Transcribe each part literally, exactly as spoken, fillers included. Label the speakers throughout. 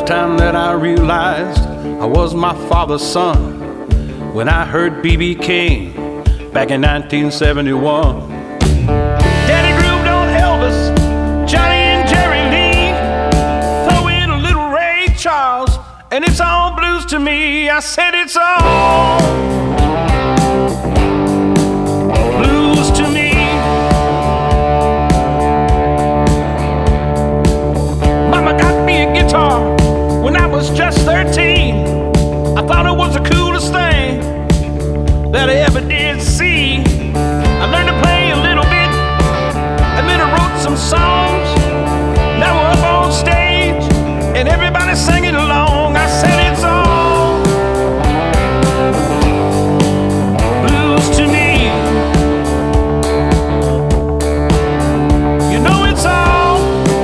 Speaker 1: first time that I realized I was my father's son, when I heard B B King back in nineteen seventy-one. Daddy grooved on Elvis, Johnny and Jerry Lee, throw in a little Ray Charles, and it's all blues to me. I said it's all blues to me. Mama got me a guitar when I was just thirteen. I thought it was the coolest thing that I ever did see. I learned to play a little bit, and then I wrote some songs. Now we're up on stage, and everybody's singing along. I said it's all blues to me. You know it's all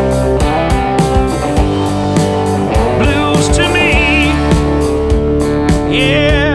Speaker 1: blues to me. Yeah.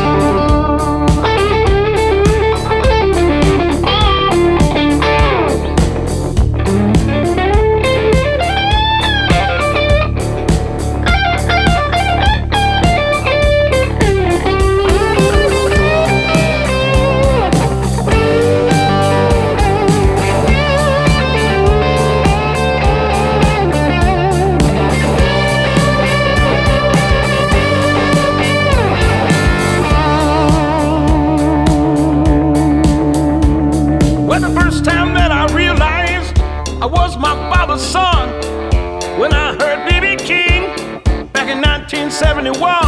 Speaker 1: Well, the first time that I realized I was my father's son, when I heard B B King back in nineteen seventy-one.